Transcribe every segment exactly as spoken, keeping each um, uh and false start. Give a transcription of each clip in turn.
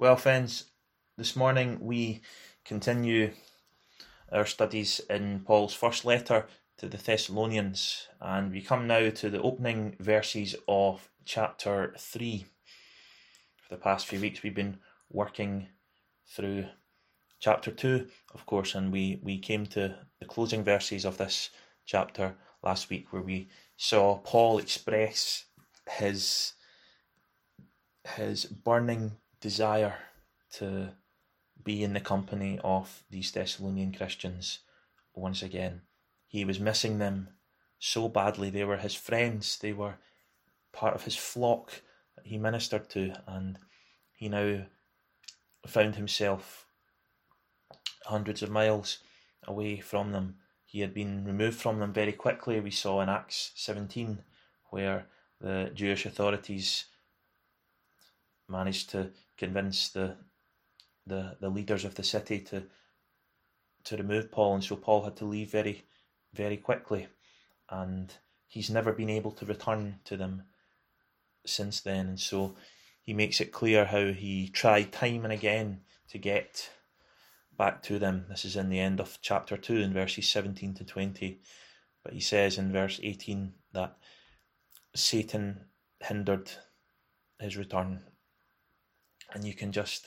Well, friends, this morning we continue our studies in Paul's first letter to the Thessalonians, and we come now to the opening verses of chapter three. For the past few weeks we've been working through chapter two, of course, and we, we came to the closing verses of this chapter last week, where we saw Paul express his his burning desire to be in the company of these Thessalonian Christians once again. He was missing them so badly. They were his friends, they were part of his flock that he ministered to, and he now found himself hundreds of miles away from them. He had been removed from them very quickly. We saw in Acts seventeen where the Jewish authorities managed to convince the, the the leaders of the city to to remove Paul, and so Paul had to leave very, very quickly, and he's never been able to return to them since then. And so he makes it clear how he tried time and again to get back to them. This is in the end of chapter two in verses seventeen to twenty, but he says in verse eighteen that Satan hindered his return. And you can just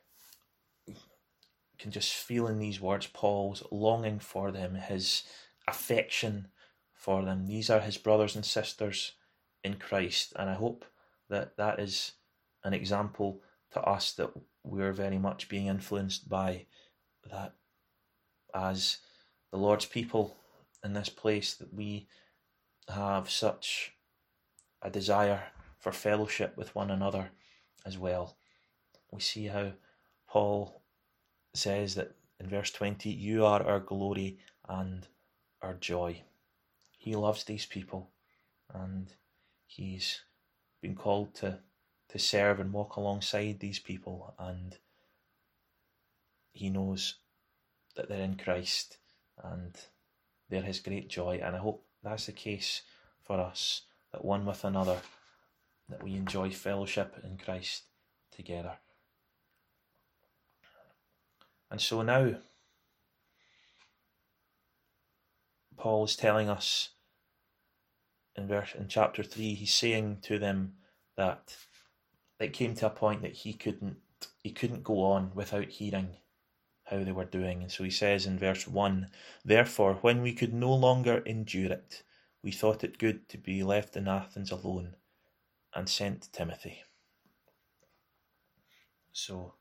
can just feel in these words Paul's longing for them, his affection for them. These are his brothers and sisters in Christ, and I hope that that is an example to us that we're very much being influenced by, that as the Lord's people in this place, that we have such a desire for fellowship with one another as well. We see how Paul says that in verse twenty, you are our glory and our joy. He loves these people, and he's been called to, to serve and walk alongside these people, and he knows that they're in Christ and they're his great joy. And I hope that's the case for us, that one with another, that we enjoy fellowship in Christ together. And so now, Paul is telling us in verse in chapter three, he's saying to them that it came to a point that he couldn't he couldn't go on without hearing how they were doing. And so he says in verse one, therefore, when we could no longer endure it, we thought it good to be left in Athens alone, and sent Timothy. So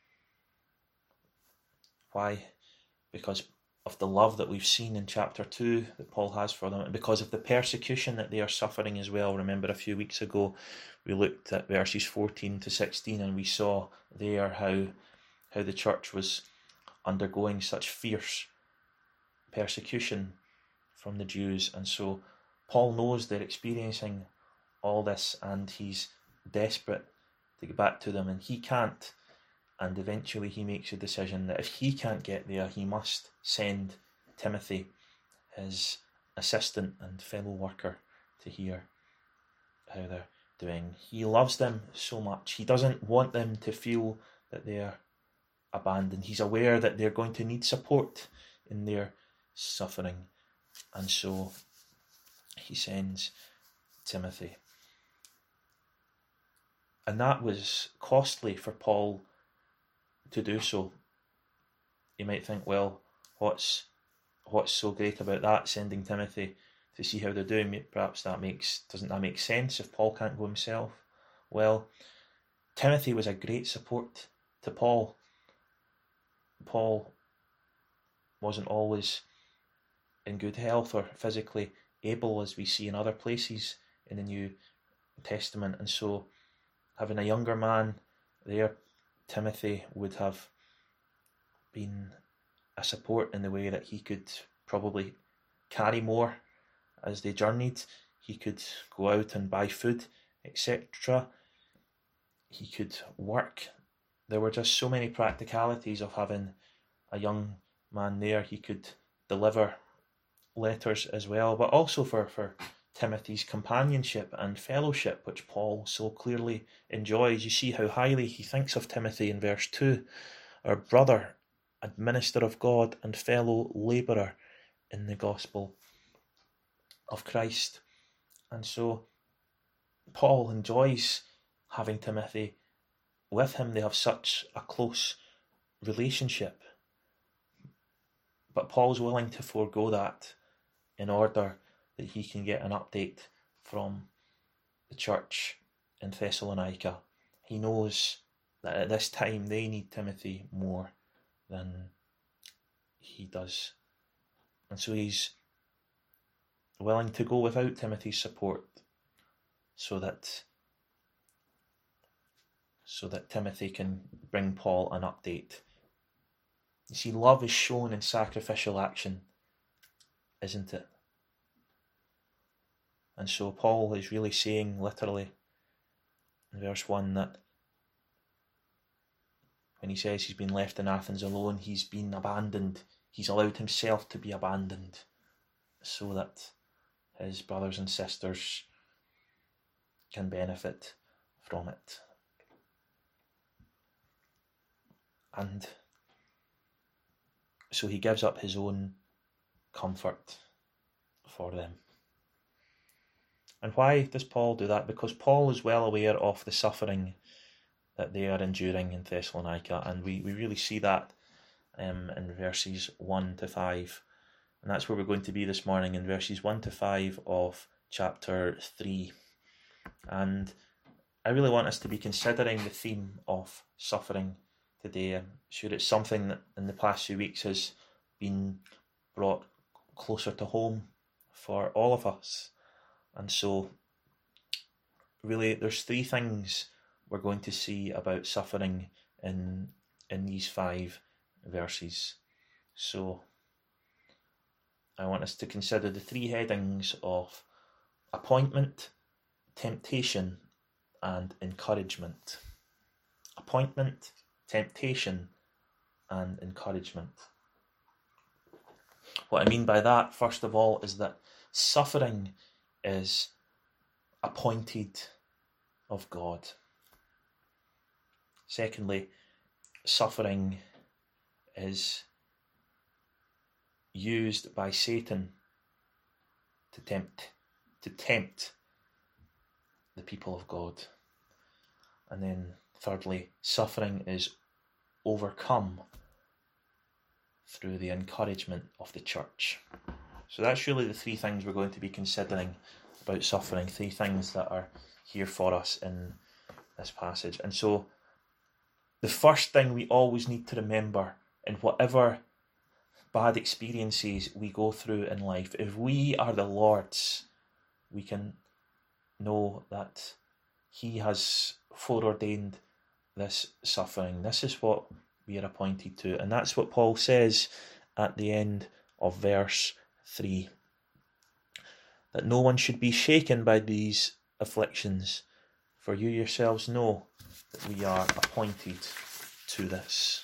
why? Because of the love that we've seen in chapter two that Paul has for them, and because of the persecution that they are suffering as well. Remember, a few weeks ago we looked at verses fourteen to sixteen, and we saw there how how the church was undergoing such fierce persecution from the Jews. And so Paul knows they're experiencing all this, and he's desperate to get back to them, and he can't. And eventually he makes a decision that if he can't get there, he must send Timothy, his assistant and fellow worker, to hear how they're doing. He loves them so much. He doesn't want them to feel that they're abandoned. He's aware that they're going to need support in their suffering. And so he sends Timothy. And that was costly for Paul to do so. You might think, well, what's what's so great about that, sending Timothy to see how they're doing? Perhaps that makes doesn't that make sense if Paul can't go himself? Well, Timothy was a great support to Paul. Paul wasn't always in good health or physically able, as we see in other places in the New Testament, and so having a younger man there, Timothy, would have been a support in the way that he could probably carry more as they journeyed. He could go out and buy food, et cetera. He could work. There were just so many practicalities of having a young man there. He could deliver letters as well, but also for, for Timothy's companionship and fellowship, which Paul so clearly enjoys. You see how highly he thinks of Timothy in verse two, our brother and minister of God and fellow labourer in the gospel of Christ. And so Paul enjoys having Timothy with him. They have such a close relationship. But Paul's willing to forego that in order that he can get an update from the church in Thessalonica. He knows that at this time they need Timothy more than he does. And so he's willing to go without Timothy's support so that so that Timothy can bring Paul an update. You see, love is shown in sacrificial action, isn't it? And so Paul is really saying literally in verse one that when he says he's been left in Athens alone, he's been abandoned. He's allowed himself to be abandoned so that his brothers and sisters can benefit from it. And so he gives up his own comfort for them. And why does Paul do that? Because Paul is well aware of the suffering that they are enduring in Thessalonica, and we, we really see that um, in verses one to five. And that's where we're going to be this morning, in verses one to five of chapter three. And I really want us to be considering the theme of suffering today. I'm sure it's something that in the past few weeks has been brought closer to home for all of us. And so, really, there's three things we're going to see about suffering in in these five verses. So, I want us to consider the three headings of appointment, temptation, and encouragement. Appointment, temptation, and encouragement. What I mean by that, first of all, is that suffering is appointed of God. Secondly, suffering is used by Satan to tempt to tempt the people of God. And then thirdly, suffering is overcome through the encouragement of the church. So that's really the three things we're going to be considering about suffering, three things that are here for us in this passage. And so the first thing we always need to remember in whatever bad experiences we go through in life, if we are the Lord's, we can know that He has foreordained this suffering. This is what we are appointed to. And that's what Paul says at the end of verse three. That no one should be shaken by these afflictions, for you yourselves know that we are appointed to this.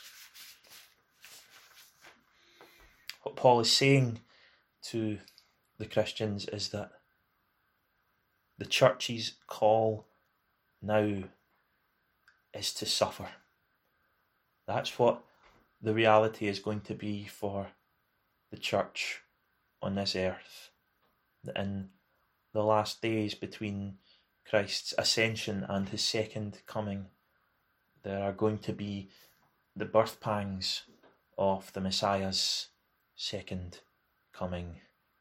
What Paul is saying to the Christians is that the church's call now is to suffer. That's what the reality is going to be for the church on this earth. In the last days between Christ's ascension and his second coming, there are going to be the birth pangs of the Messiah's second coming.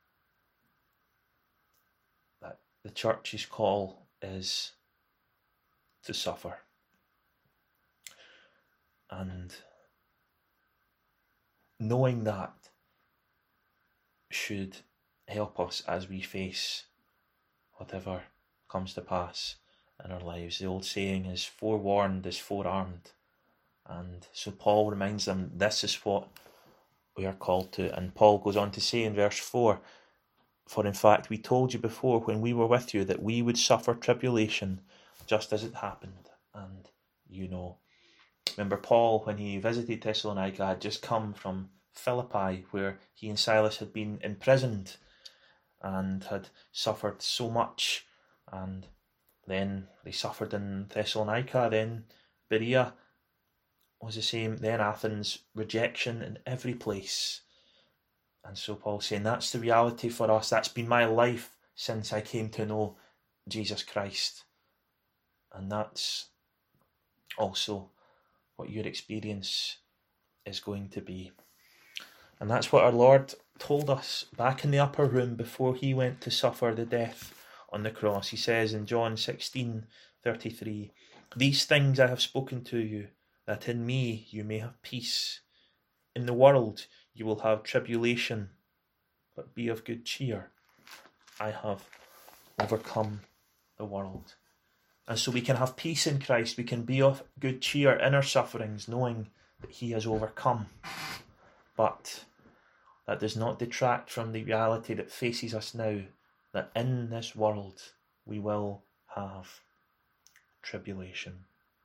That the church's call is to suffer. And knowing that should help us as we face whatever comes to pass in our lives. The old saying is, forewarned is forearmed. And so Paul reminds them this is what we are called to. And Paul goes on to say in verse four, for in fact we told you before when we were with you that we would suffer tribulation just as it happened, and you know. Remember, Paul, when he visited Thessalonica, had just come from Philippi, where he and Silas had been imprisoned, and had suffered so much, and then they suffered in Thessalonica, then Berea was the same, then Athens, rejection in every place. And so Paul's saying that's the reality for us. That's been my life since I came to know Jesus Christ. And that's also what your experience is going to be. And that's what our Lord told us back in the upper room before he went to suffer the death on the cross. He says in John sixteen thirty-three, "These things I have spoken to you, that in me you may have peace. In the world you will have tribulation, but be of good cheer. I have overcome the world." And so we can have peace in Christ. We can be of good cheer in our sufferings, knowing that he has overcome. But that does not detract from the reality that faces us now, that in this world we will have tribulation.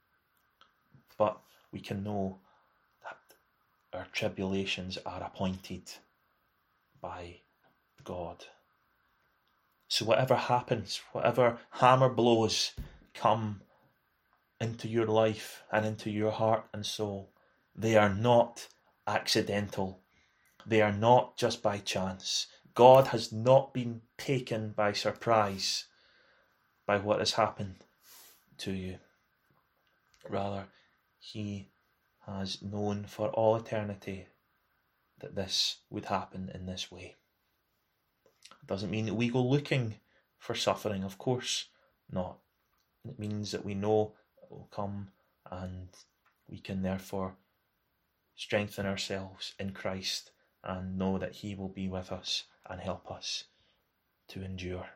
But we can know that our tribulations are appointed by God. So whatever happens, whatever hammer blows come into your life and into your heart and soul, they are not accidental. They are not just by chance. God has not been taken by surprise by what has happened to you. Rather, he has known for all eternity that this would happen in this way. It doesn't mean that we go looking for suffering, of course not. It means that we know it will come, and we can therefore strengthen ourselves in Christ and know that he will be with us and help us to endure.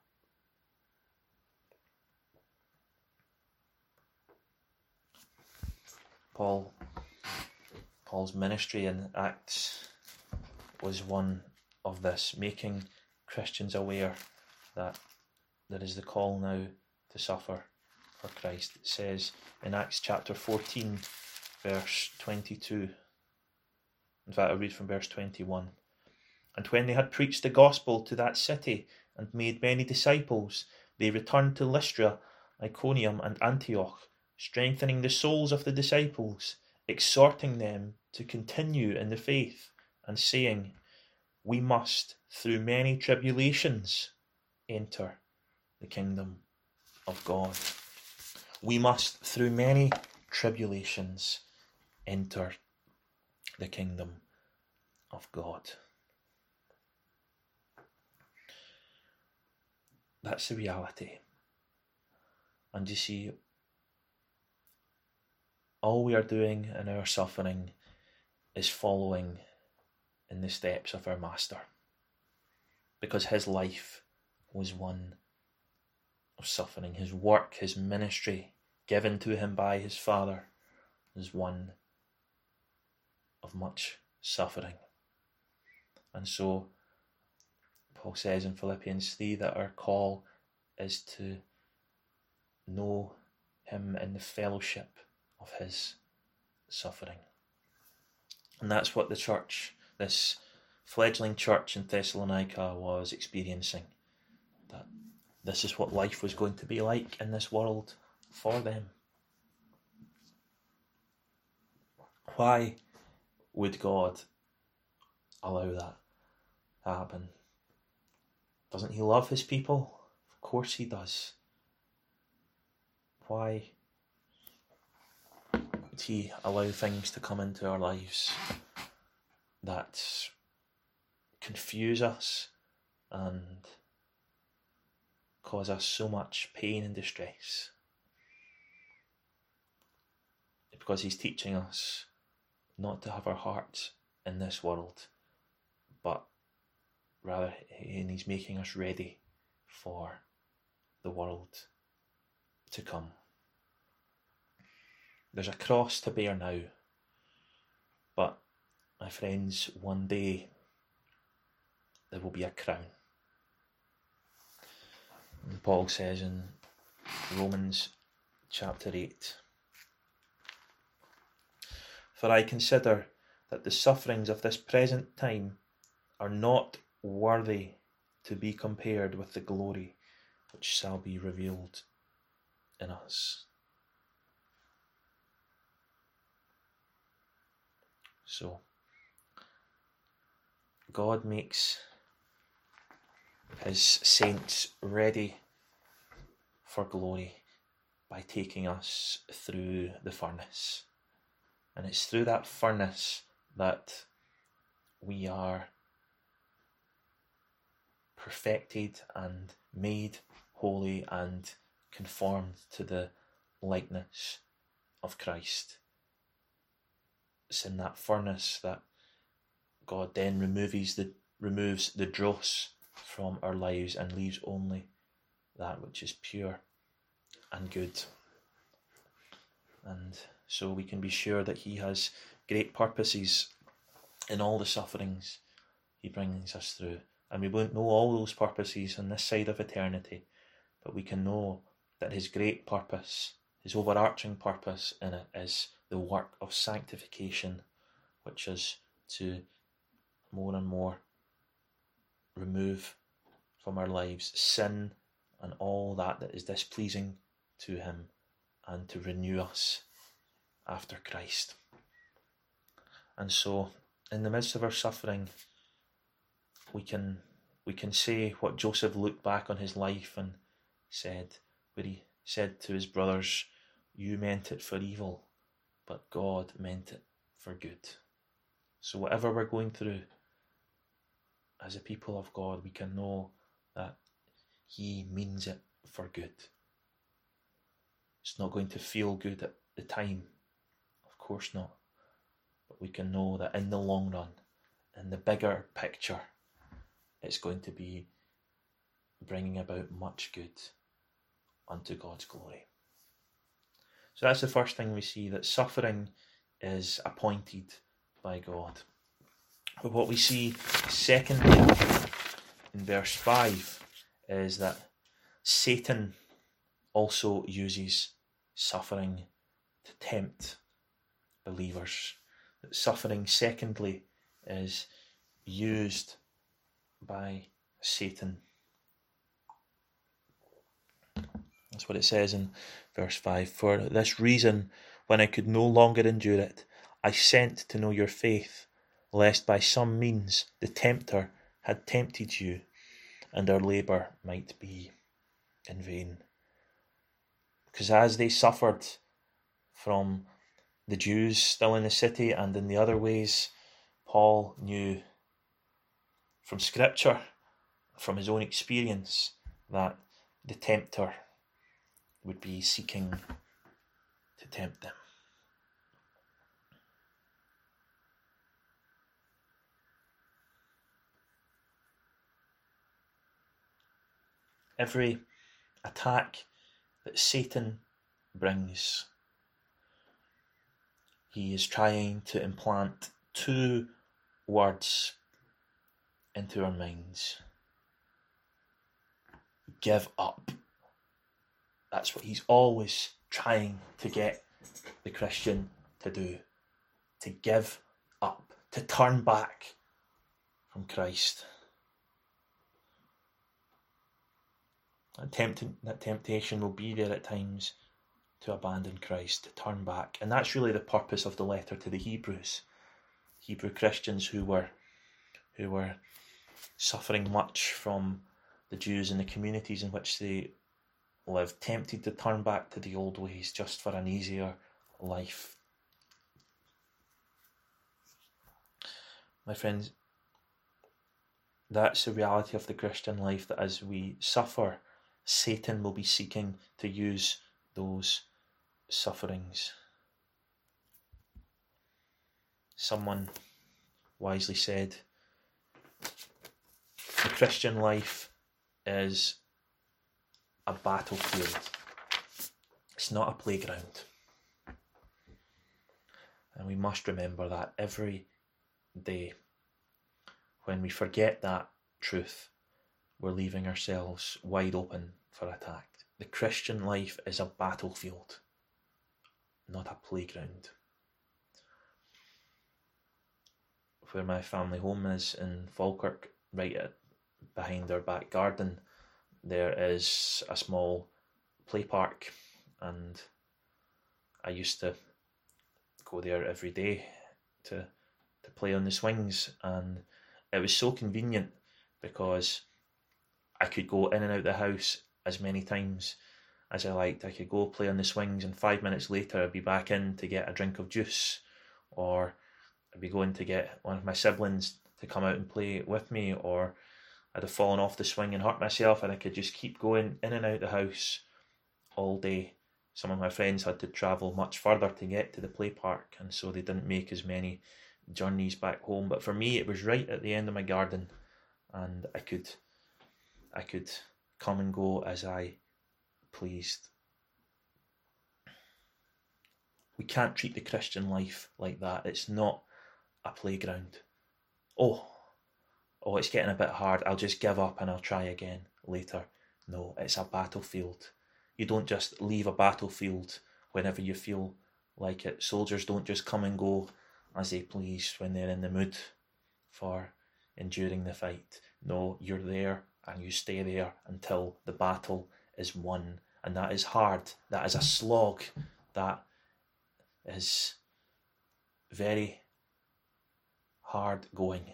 Paul, Paul's ministry in Acts was one of this, making Christians aware that there is the call now to suffer for Christ. It says in Acts chapter fourteen, verse twenty-two. In fact, I'll read from verse twenty-one. "And when they had preached the gospel to that city and made many disciples, they returned to Lystra, Iconium, and Antioch, strengthening the souls of the disciples, exhorting them to continue in the faith, and saying, 'We must, through many tribulations, enter the kingdom of God.'" We must, through many tribulations, enter the kingdom of God. That's the reality. And you see, all we are doing in our suffering is following in the steps of our Master, because his life was one of suffering. His work, his ministry, given to him by his Father, is one of much suffering. And so Paul says in Philippians three that our call is to know him in the fellowship of his suffering. And that's what the church, this fledgling church in Thessalonica, was experiencing. That this is what life was going to be like in this world for them. Why would God allow that to happen? Doesn't he love his people? Of course he does. Why would he allow things to come into our lives that confuse us and cause us so much pain and distress? Because he's teaching us not to have our hearts in this world, but rather, and he's making us ready for the world to come. There's a cross to bear now, but my friends, one day there will be a crown. And Paul says in Romans chapter eight, "For I consider that the sufferings of this present time are not worthy to be compared with the glory which shall be revealed in us. So, God makes his saints ready for glory by taking us through the furnace. And it's through that furnace that we are perfected and made holy and conformed to the likeness of Christ. It's in that furnace that God then removes the removes the dross from our lives and leaves only that which is pure and good. And so we can be sure that he has great purposes in all the sufferings he brings us through. And we won't know all those purposes on this side of eternity, but we can know that his great purpose, his overarching purpose in it, is the work of sanctification, which is to more and more remove from our lives sin and all that that is displeasing to him, and to renew us after Christ. And so, in the midst of our suffering, we can we can say what Joseph looked back on his life and said, where he said to his brothers, "You meant it for evil, but God meant it for good." So whatever we're going through as a people of God, we can know that he means it for good. It's not going to feel good at the time, of course not, but we can know that in the long run, in the bigger picture, it's going to be bringing about much good unto God's glory. So that's the first thing we see, that suffering is appointed by God. But what we see secondly in verse five is that Satan also uses suffering to tempt believers. That suffering, secondly, is used by Satan. That's what it says in verse five. "For this reason, when I could no longer endure it, I sent to know your faith, lest by some means the tempter had tempted you, and our labour might be in vain." Because as they suffered from the Jews still in the city and in the other ways, Paul knew from Scripture, from his own experience, that the tempter would be seeking to tempt them. Every attack that Satan brings, he is trying to implant two words into our minds. Give up. That's what he's always trying to get the Christian to do. To give up. To turn back from Christ. That, tempt- that temptation will be there at times to abandon Christ, to turn back. And that's really the purpose of the letter to the Hebrews. Hebrew Christians who were who were suffering much from the Jews in the communities in which they lived, tempted to turn back to the old ways just for an easier life. My friends, that's the reality of the Christian life, that as we suffer, Satan will be seeking to use those sufferings. Someone wisely said, the Christian life is a battlefield. It's not a playground. And we must remember that every day. When we forget that truth, we're leaving ourselves wide open for attack. The Christian life is a battlefield, not a playground. Where my family home is in Falkirk, right at behind our back garden there is a small play park, and I used to go there every day to to play on the swings, and it was so convenient because I could go in and out of the house as many times as I liked. I could go play on the swings, and five minutes later I'd be back in to get a drink of juice, or I'd be going to get one of my siblings to come out and play with me, or I'd have fallen off the swing and hurt myself, and I could just keep going in and out of the house all day. Some of my friends had to travel much further to get to the play park, and so they didn't make as many journeys back home. But for me, it was right at the end of my garden, and I could I could come and go as I pleased. We can't treat the Christian life like that. It's not a playground. Oh, oh, it's getting a bit hard. I'll just give up and I'll try again later. No, it's a battlefield. You don't just leave a battlefield whenever you feel like it. Soldiers don't just come and go as they please when they're in the mood for enduring the fight. No, you're there and you stay there until the battle is won. And that is hard. That is a slog. That is very hard going.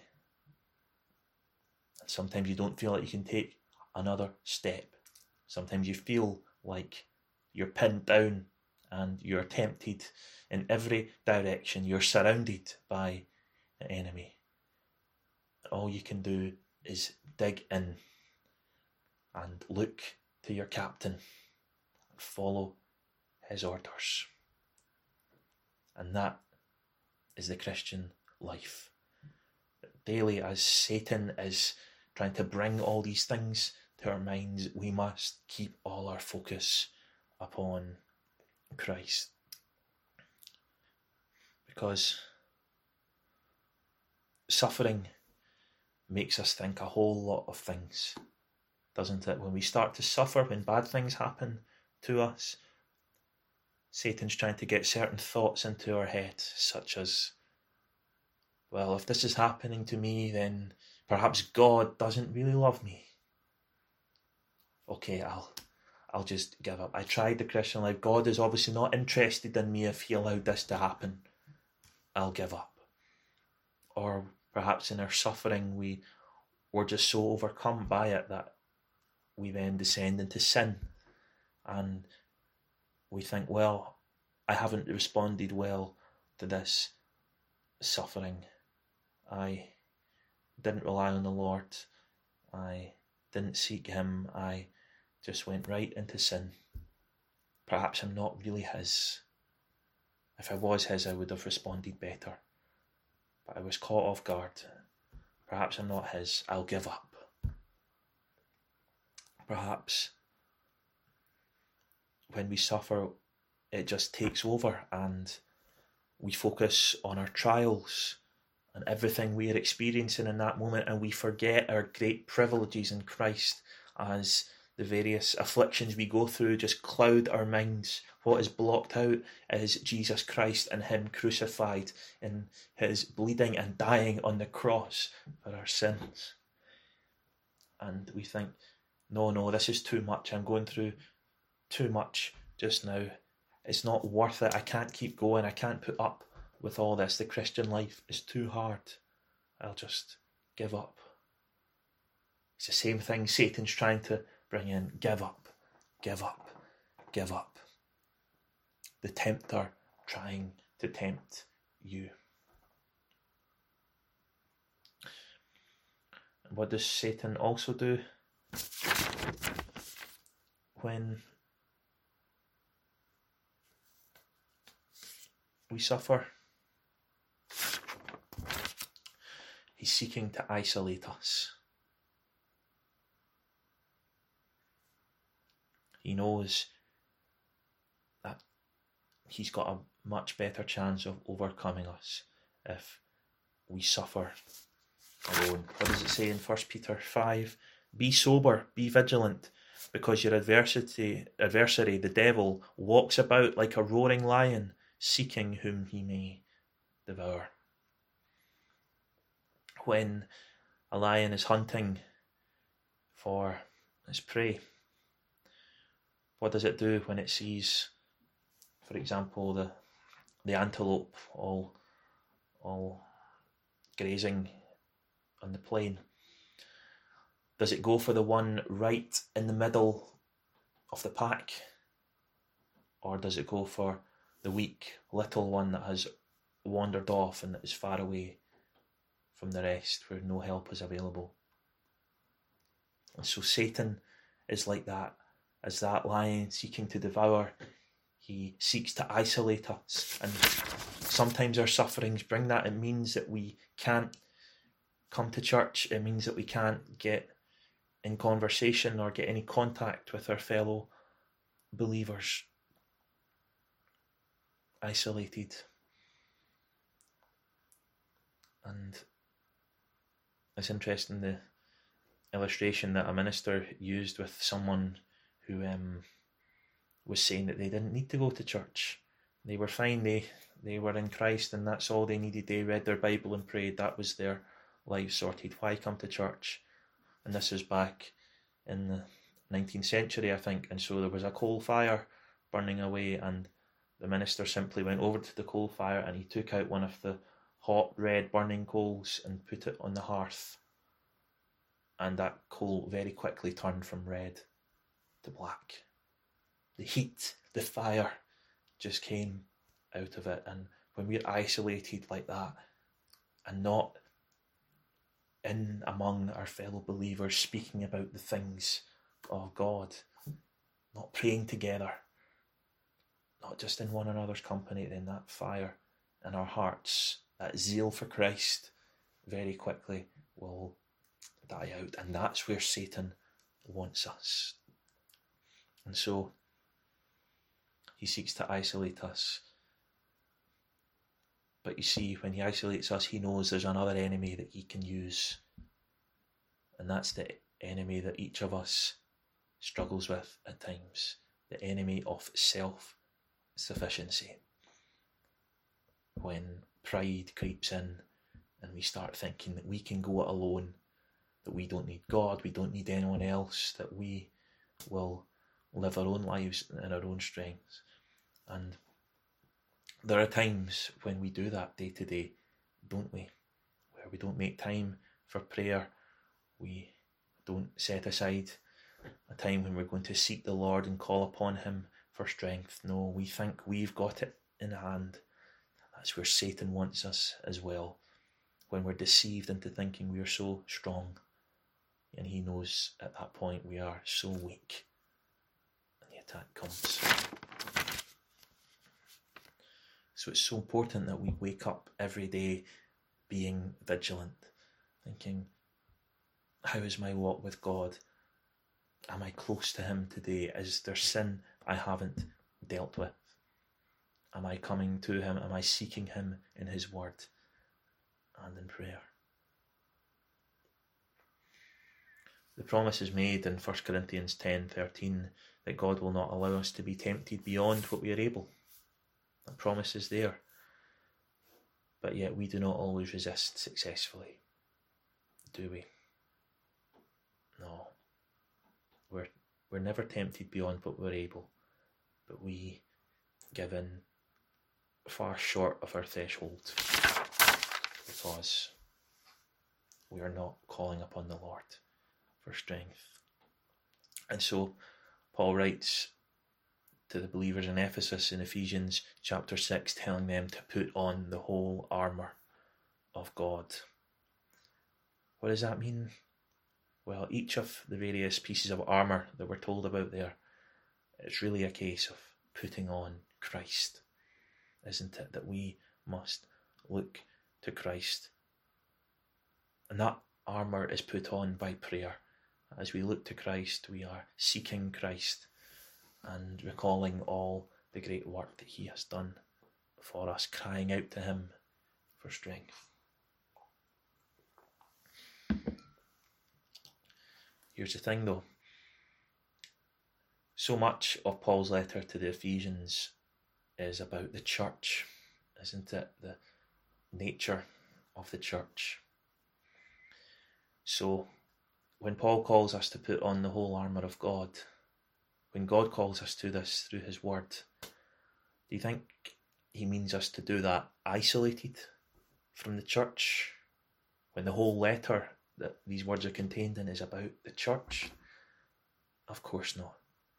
And sometimes you don't feel like you can take another step. Sometimes you feel like you're pinned down and you're tempted in every direction. You're surrounded by the enemy. All you can do is dig in and look to your captain and follow his orders. And that is the Christian life. Daily, as Satan is trying to bring all these things to our minds, we must keep all our focus upon Christ. Because suffering makes us think a whole lot of things, doesn't it? When we start to suffer, when bad things happen to us, Satan's trying to get certain thoughts into our head, such as, well, if this is happening to me, then perhaps God doesn't really love me. Okay, I'll I'll just give up. I tried the Christian life. God is obviously not interested in me if he allowed this to happen. I'll give up. Or perhaps in our suffering, we were just so overcome by it that we then descend into sin. And we think, well, I haven't responded well to this suffering. I didn't rely on the Lord. I didn't seek him. I just went right into sin. Perhaps I'm not really his. If I was his, I would have responded better. But I was caught off guard. Perhaps I'm not his. I'll give up. Perhaps when we suffer, it just takes over and we focus on our trials and everything we are experiencing in that moment, and we forget our great privileges in Christ as the various afflictions we go through just cloud our minds. What is blocked out is Jesus Christ and him crucified in his bleeding and dying on the cross for our sins. And we think, no, no, this is too much. I'm going through too much just now. It's not worth it. I can't keep going. I can't put up with all this. The Christian life is too hard. I'll just give up. It's the same thing Satan's trying to bring in. Give up, give up, give up. The tempter trying to tempt you. And what does Satan also do when we suffer? He's seeking to isolate us. He knows that he's got a much better chance of overcoming us if we suffer alone. What does it say in First Peter five? Be sober, be vigilant, because your adversity, adversary, the devil, walks about like a roaring lion, seeking whom he may devour. When a lion is hunting For, let's pray, what does it do when it sees, for example, the the antelope all all grazing on the plain? Does it go for the one right in the middle of the pack? Or does it go for the weak little one that has wandered off and that is far away from the rest, where no help is available? And so Satan is like that. As that lion seeking to devour, he seeks to isolate us. And sometimes our sufferings bring that. It means that we can't come to church. It means that we can't get in conversation or get any contact with our fellow believers. Isolated. And it's interesting, the illustration that a minister used with someone who um, was saying that they didn't need to go to church. They were fine, they, they were in Christ, and that's all they needed. They read their Bible and prayed. That was their life sorted. Why come to church? And this is back in the nineteenth century, I think, and so there was a coal fire burning away, and the minister simply went over to the coal fire and he took out one of the hot red burning coals and put it on the hearth, and that coal very quickly turned from red to black. The heat, the fire just came out of it. And when we're isolated like that and not in among our fellow believers speaking about the things of God, not praying together, not just in one another's company, then that fire in our hearts, that zeal for Christ, very quickly will die out. And that's where Satan wants us. And so he seeks to isolate us. But you see, when he isolates us, he knows there's another enemy that he can use. And that's the enemy that each of us struggles with at times. The enemy of self-sufficiency. When pride creeps in and we start thinking that we can go it alone, that we don't need God, we don't need anyone else, that we will live our own lives in our own strengths. And there are times when we do that day to day, don't we? Where we don't make time for prayer. We don't set aside a time when we're going to seek the Lord and call upon him for strength. No, we think we've got it in hand. That's where Satan wants us as well. When we're deceived into thinking we are so strong. And he knows at that point we are so weak. And the attack comes. So it's so important that we wake up every day being vigilant, thinking, how is my walk with God? Am I close to him today? Is there sin I haven't dealt with? Am I coming to him? Am I seeking him in his word and in prayer? The promise is made in First Corinthians ten thirteen that God will not allow us to be tempted beyond what we are able. That promise is there. But yet we do not always resist successfully, do we? No. We're, we're never tempted beyond what we're able, but we give in far short of our threshold because we are not calling upon the Lord for strength. And so Paul writes to the believers in Ephesus in Ephesians chapter six, telling them to put on the whole armour of God. What does that mean? Well, each of the various pieces of armour that we're told about there, it's really a case of putting on Christ, isn't it? That we must look to Christ. And that armour is put on by prayer. As we look to Christ, we are seeking Christ and recalling all the great work that he has done for us, crying out to him for strength. Here's the thing though. So much of Paul's letter to the Ephesians is about the church, isn't it? The nature of the church. So when Paul calls us to put on the whole armour of God, when God calls us to this through his word, do you think he means us to do that isolated from the church, when the whole letter that these words are contained in is about the church? Of course not.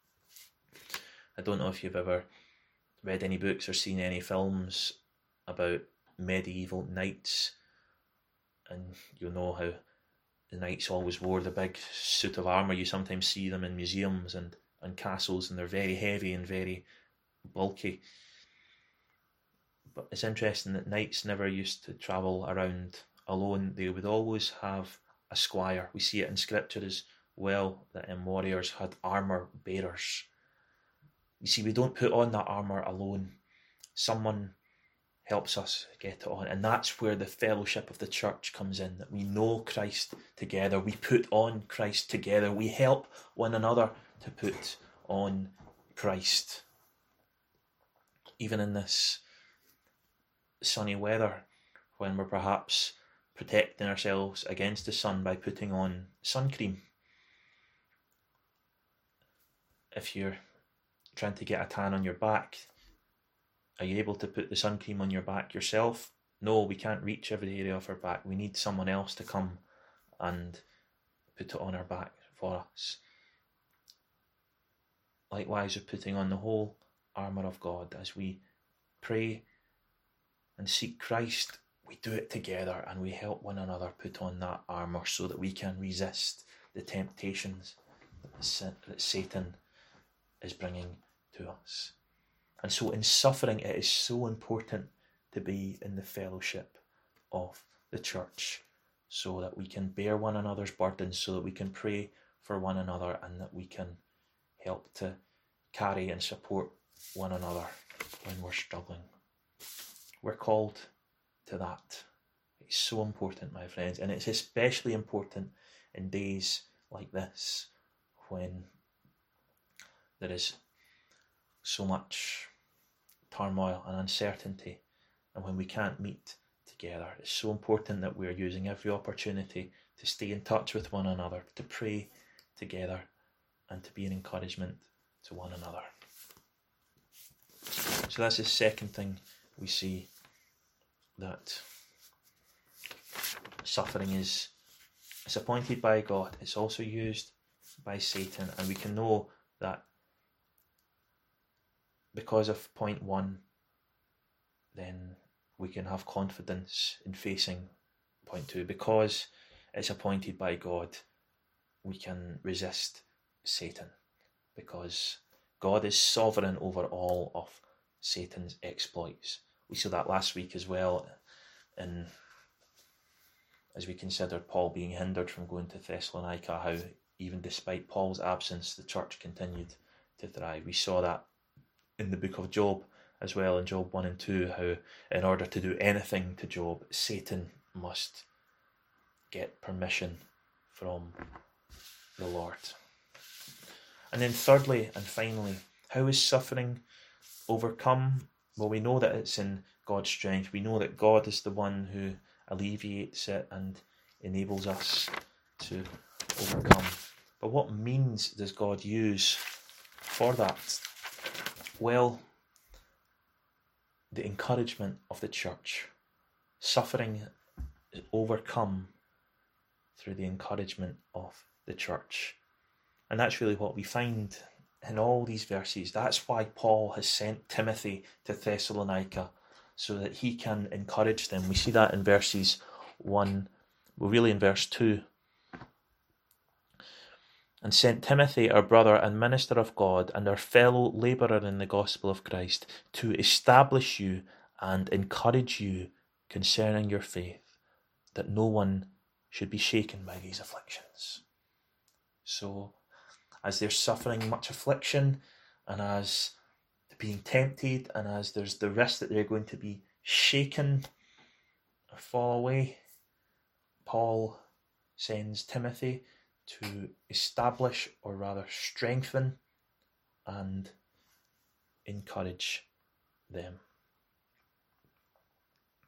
I don't know if you've ever read any books or seen any films about medieval knights, and you'll know how the knights always wore the big suit of armour. You sometimes see them in museums and, and castles, and they're very heavy and very bulky. But it's interesting that knights never used to travel around alone. They would always have a squire. We see it in scripture as well, that um, warriors had armour bearers. You see, we don't put on that armour alone. Someone helps us get it on, and that's where the fellowship of the church comes in, that we know Christ together, we put on Christ together, we help one another to put on Christ. Even in this sunny weather, when we're perhaps protecting ourselves against the sun by putting on sun cream. If you're trying to get a tan on your back, are you able to put the sun cream on your back yourself? No, we can't reach every area of our back. We need someone else to come and put it on our back for us. Likewise, we're putting on the whole armour of God. As we pray and seek Christ, we do it together and we help one another put on that armour so that we can resist the temptations that Satan is bringing to us. And so in suffering, it is so important to be in the fellowship of the church, so that we can bear one another's burdens, so that we can pray for one another, and that we can help to carry and support one another when we're struggling. We're called to that. It's so important, my friends, and it's especially important in days like this, when there is so much turmoil and uncertainty, and when we can't meet together. It's so important that we're using every opportunity to stay in touch with one another, to pray together, and to be an encouragement to one another. So that's the second thing we see, that suffering is it's appointed by God. It's also used by Satan, and we can know that because of point one, then we can have confidence in facing point two. Because it's appointed by God, we can resist Satan, because God is sovereign over all of Satan's exploits. We saw that last week as well, in, as we considered Paul being hindered from going to Thessalonica, how even despite Paul's absence, the church continued to thrive. We saw that in the book of Job as well, in Job one and two, how in order to do anything to Job, Satan must get permission from the Lord. And then thirdly and finally, how is suffering overcome? Well, we know that it's in God's strength. We know that God is the one who alleviates it and enables us to overcome. But what means does God use for that? Well, the encouragement of the church. Suffering is overcome through the encouragement of the church. And that's really what we find in all these verses. That's why Paul has sent Timothy to Thessalonica, so that he can encourage them. We see that in verses one, well, really in verse two. And sent Timothy, our brother and minister of God, and our fellow labourer in the gospel of Christ, to establish you and encourage you concerning your faith, that no one should be shaken by these afflictions. So, as they're suffering much affliction, and as they're being tempted, and as there's the risk that they're going to be shaken or fall away, Paul sends Timothy to establish, or rather strengthen, and encourage them.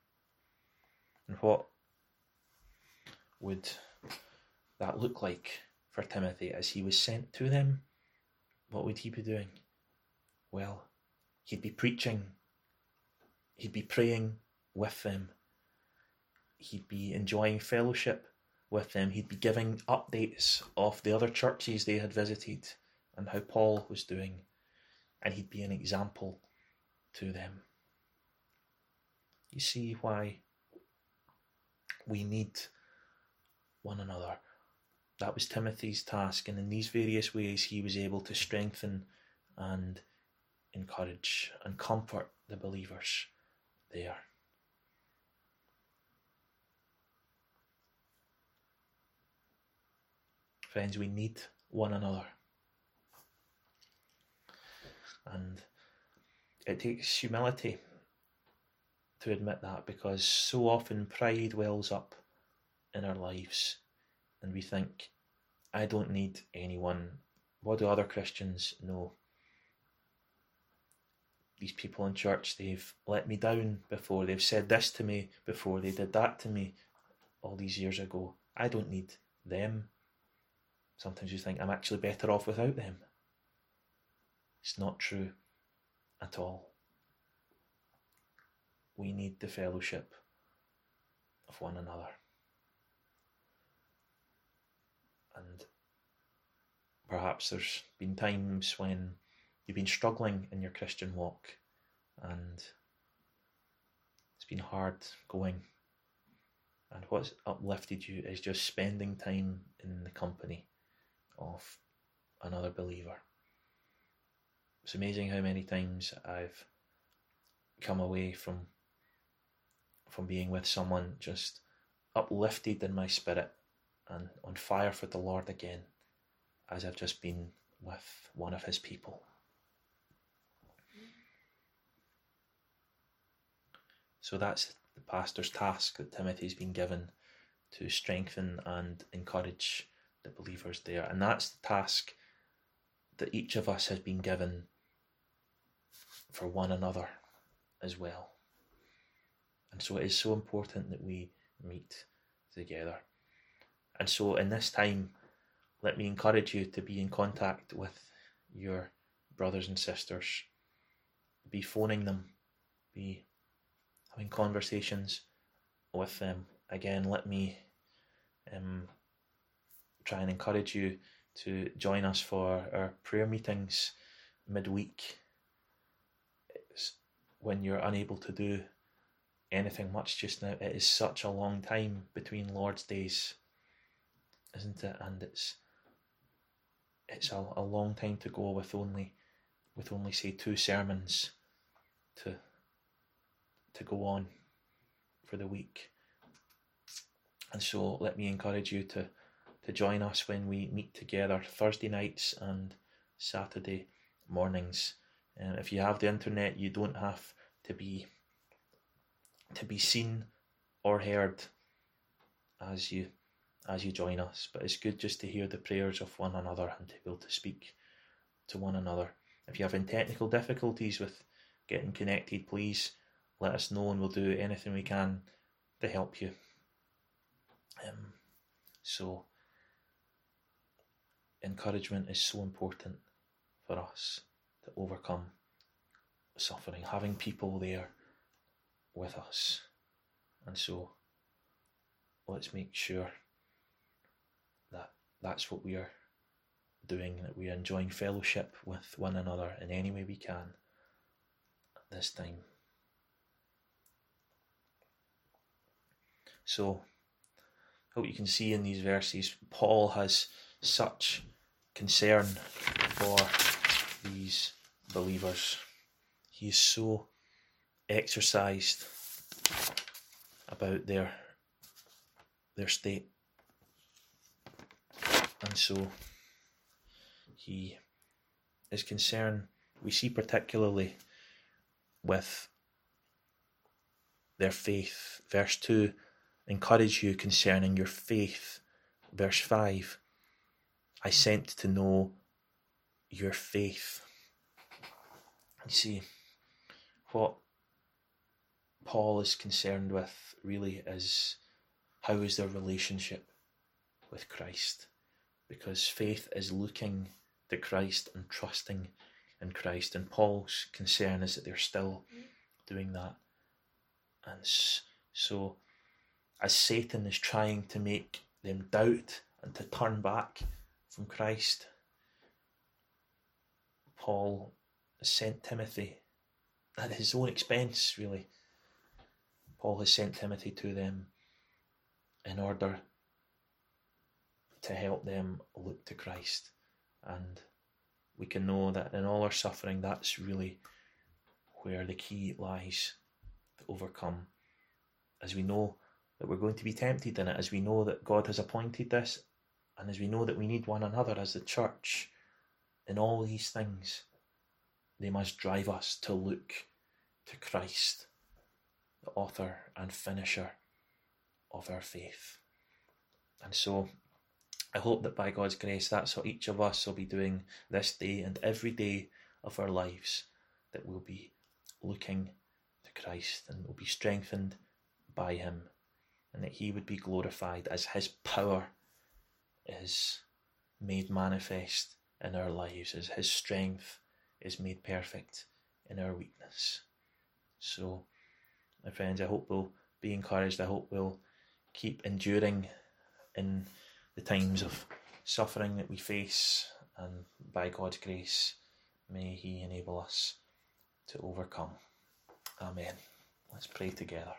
And what would that look like for Timothy as he was sent to them, what would he be doing? Well, he'd be preaching, he'd be praying with them, he'd be enjoying fellowship with them, he'd be giving updates of the other churches they had visited and how Paul was doing, and he'd be an example to them. You see why we need one another. That was Timothy's task, and in these various ways he was able to strengthen and encourage and comfort the believers there. Friends, we need one another. And it takes humility to admit that, because so often pride wells up in our lives and we think, I don't need anyone. What do other Christians know? These people in church, they've let me down before. They've said this to me before. They did that to me all these years ago. I don't need them. Sometimes you think, I'm actually better off without them. It's not true at all. We need the fellowship of one another. And perhaps there's been times when you've been struggling in your Christian walk and it's been hard going. And what's uplifted you is just spending time in the company of another believer. It's amazing how many times I've come away from from being with someone just uplifted in my spirit and on fire for the Lord again, as I've just been with one of his people. So that's the pastor's task that Timothy's been given, to strengthen and encourage the believers there. And that's the task that each of us has been given for one another as well. And so it is so important that we meet together. And so in this time, let me encourage you to be in contact with your brothers and sisters. Be phoning them, be having conversations with them. Again, let me um, try and encourage you to join us for our prayer meetings midweek. It's when you're unable to do anything much just now. It is such a long time between Lord's days, isn't it? And it's it's a, a long time to go with only with only say two sermons to to go on for the week. And so let me encourage you to to join us when we meet together Thursday nights and Saturday mornings. And if you have the internet, you don't have to be to be seen or heard as you as you join us, but it's good just to hear the prayers of one another and to be able to speak to one another. If you have any technical difficulties with getting connected, please let us know and we'll do anything we can to help you. Um, so encouragement is so important for us to overcome suffering, having people there with us. And so let's make sure that that's what we are doing, that we are enjoying fellowship with one another in any way we can at this time. So I hope you can see in these verses, Paul has such concern for these believers. He is so exercised about their their state, and so he is concerned. We see particularly with their faith. Verse two, encourage you concerning your faith. Verse five, I sent to know your faith. You see, what Paul is concerned with really is, how is their relationship with Christ? because faith is looking to Christ and trusting in Christ. And Paul's concern is that they're still doing that. And so, as Satan is trying to make them doubt and to turn back from Christ, Paul has sent Timothy at his own expense, really. Paul has sent Timothy to them in order to help them look to Christ. And we can know that in all our suffering, that's really where the key lies to overcome. As we know that we're going to be tempted in it, as we know that God has appointed this, and as we know that we need one another as the church, in all these things, they must drive us to look to Christ, the author and finisher of our faith. And so I hope that by God's grace, that's what each of us will be doing this day and every day of our lives, that we'll be looking to Christ and we'll be strengthened by him, and that he would be glorified as his power is made manifest in our lives, as his strength is made perfect in our weakness. So, my friends, I hope we'll be encouraged. I hope we'll keep enduring in the times of suffering that we face, and by God's grace, may he enable us to overcome. Amen. Let's pray together.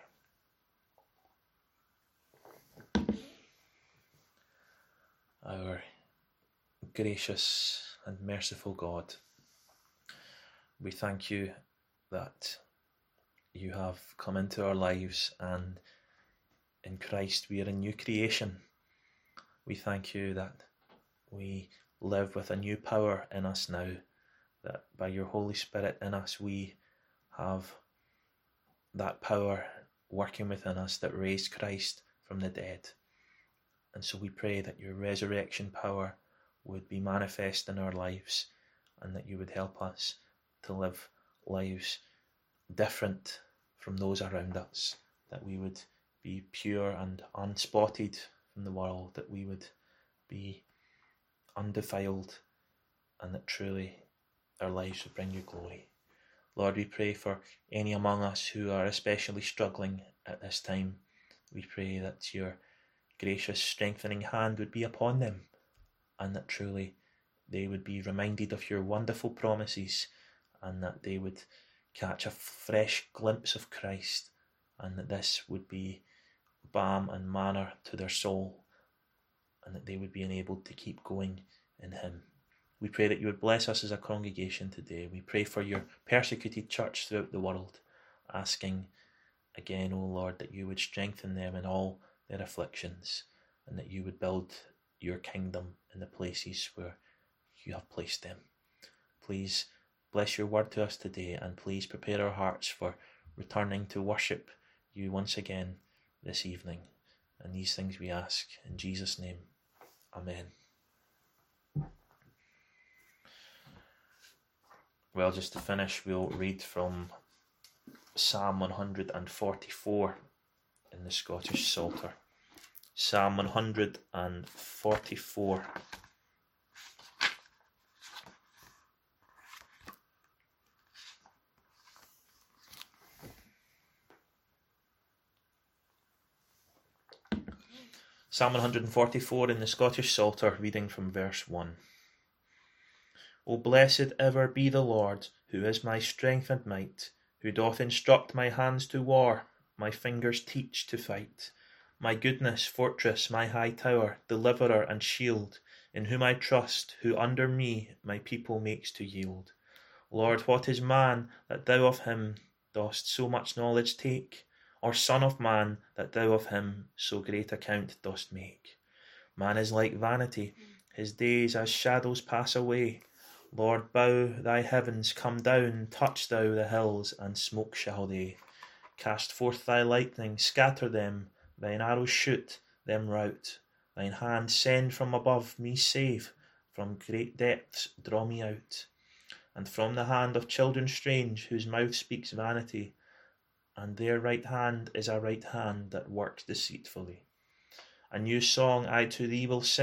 Our gracious and merciful God, we thank you that you have come into our lives, and in Christ we are a new creation. We thank you that we live with a new power in us now, that by your Holy Spirit in us we have that power working within us that raised Christ from the dead. And so we pray that your resurrection power would be manifest in our lives, and that you would help us to live lives different from those around us, that we would be pure and unspotted from the world, that we would be undefiled, and that truly our lives would bring you glory. Lord, we pray for any among us who are especially struggling at this time. We pray that your gracious strengthening hand would be upon them, and that truly they would be reminded of your wonderful promises, and that they would catch a fresh glimpse of Christ, and that this would be balm and manna to their soul, and that they would be enabled to keep going in him. We pray that you would bless us as a congregation today. We pray for your persecuted church throughout the world, asking again, O Lord, that you would strengthen them in all their afflictions, and that you would build your kingdom in the places where you have placed them. Please bless your word to us today, and please prepare our hearts for returning to worship you once again this evening. And these things we ask in Jesus' name. Amen. Well, just to finish, we'll read from Psalm one forty-four in the Scottish Psalter. Psalm one forty-four. Psalm one forty-four in the Scottish Psalter, reading from verse one. O blessed ever be the Lord, who is my strength and might, who doth instruct my hands to war, my fingers teach to fight. My goodness, fortress, my high tower, deliverer and shield, in whom I trust, who under me my people makes to yield. Lord, what is man, that thou of him dost so much knowledge take? Or son of man, that thou of him so great account dost make? Man is like vanity, his days as shadows pass away. Lord, bow thy heavens, come down, touch thou the hills, and smoke shall they. Cast forth thy lightning, scatter them, thine arrows shoot them rout. Thine hand send from above me save, from great depths draw me out. And from the hand of children strange, whose mouth speaks vanity, and their right hand is a right hand that works deceitfully. A new song I to thee will sing,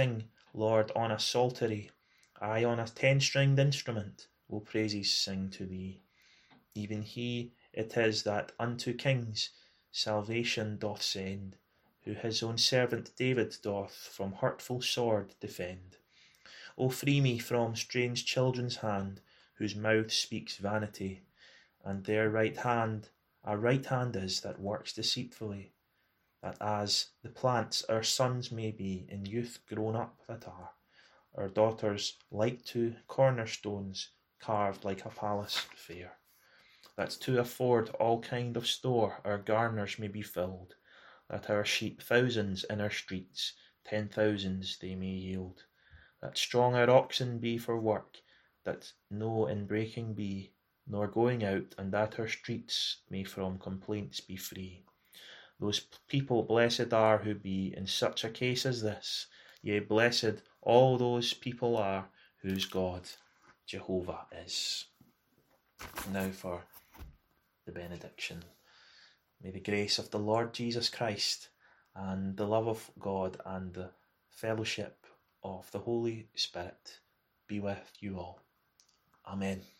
Lord, on a psaltery, aye, on a ten-stringed instrument, will praises sing to thee. Even he it is that unto kings salvation doth send, who his own servant David doth from hurtful sword defend. O free me from strange children's hand, whose mouth speaks vanity, and their right hand a right hand is that works deceitfully, that as the plants our sons may be in youth grown up that are, our daughters like to cornerstones carved like a palace fair, that to afford all kind of store our garners may be filled, that our sheep thousands in our streets ten thousands they may yield, that strong our oxen be for work, that no inbreaking be, nor going out, and that our streets may from complaints be free. Those people blessed are who be in such a case as this, yea, blessed all those people are whose God Jehovah is. Now for the benediction. May the grace of the Lord Jesus Christ and the love of God and the fellowship of the Holy Spirit be with you all. Amen.